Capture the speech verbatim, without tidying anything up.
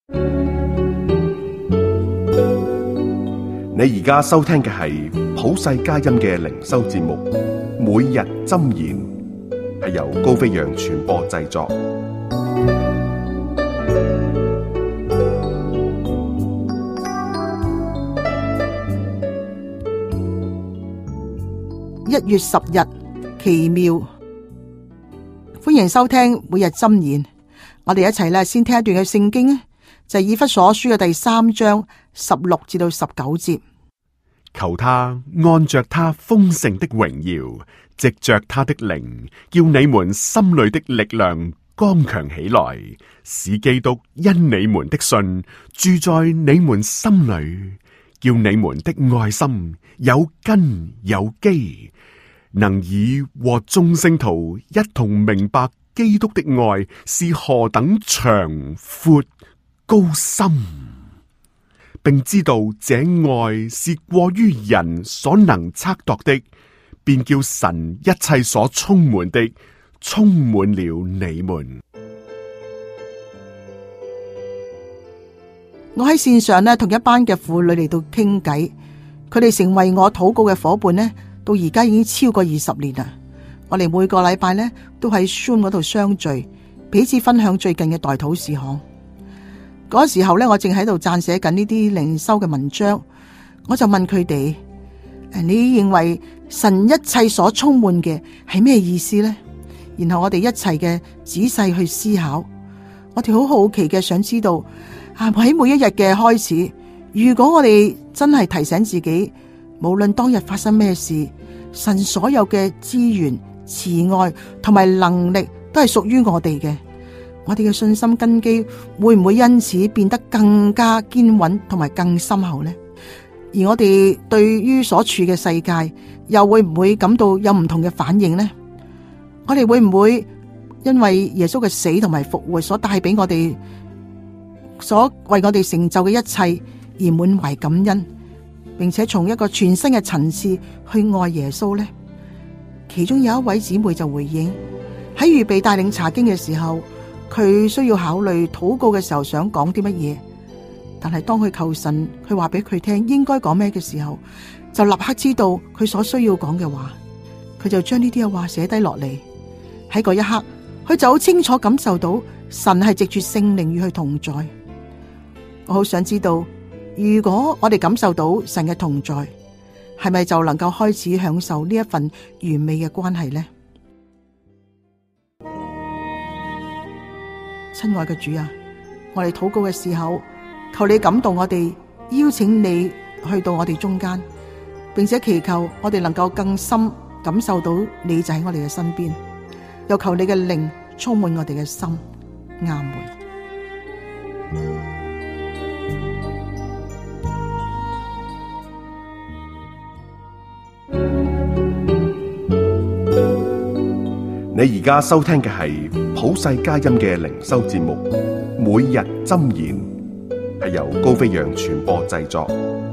你而家收聽嘅係普世佳音嘅靈修節目，每日箴言，係由高飛揚傳播製作。 一月十日，奇妙，歡迎收聽每日箴言。我哋一齊咧先聽一段嘅聖經，就係以弗所書嘅第三章十六至到十九節。 求他按着他豐盛的榮耀，藉着他的靈，叫你們心裏的力量剛強起來，使基督因你們的信住在你們心裏，叫你們的愛心有根有基，能以和眾聖徒一同明白基督的愛是何等長闊高深，並知道這愛是過於人所能測度的，便叫神一切所充滿的充滿了你們。 我喺線上呢，同一班嘅婦女嚟到傾偈，佢哋成為我禱告嘅伙伴呢，到而家已經超過二十年啦。我哋每個禮拜呢都喺 Zoom 嗰度相聚，彼此分享最近嘅代禱事項。嗰時候呢，我正喺度撰寫緊呢啲靈修嘅文章，我就問佢哋：誒，你認為神一切所充滿嘅係咩意思呢？然後我哋一齊嘅仔細去思考，我哋好好奇嘅想知道啊，喺每一日嘅開始，如果我哋真係提醒自己，無論當日發生咩事，神所有嘅資源、慈愛同埋能力都係屬於我哋嘅。我哋嘅信心根基會唔會因此變得更加堅穩同埋更深厚呢？而我哋對於所處嘅世界又會唔會感到有唔同嘅反應呢？我哋會唔會因為耶穌嘅死同埋復活所帶俾我哋所為我哋成就嘅一切而滿懷感恩，並且從一個全新嘅層次去愛耶穌呢？其中有一位姊妹就回應，喺預備帶領查經嘅時候，佢需要考慮禱告嘅時候想講啲乜嘢，但係當佢求神，佢話俾佢聽應該講咩嘅時候，就立刻知道佢所需要講嘅話，佢就將呢啲嘅話寫低落嚟。喺嗰一刻，佢就好清楚感受到神係藉住聖靈與佢同在。我好想知道，如果我哋感受到神嘅同在，係咪就能夠開始享受呢一份完美嘅關係呢？親愛嘅主啊，我哋禱告嘅時候，求你感動我哋，邀請你去到我哋中間，並且祈求我哋能夠更深感受到你就喺我哋嘅身邊，又求你嘅靈充滿我哋嘅心。阿門。 你而家收聽嘅係普世佳音嘅靈修節目，每日箴言，係由高飛揚傳播製作。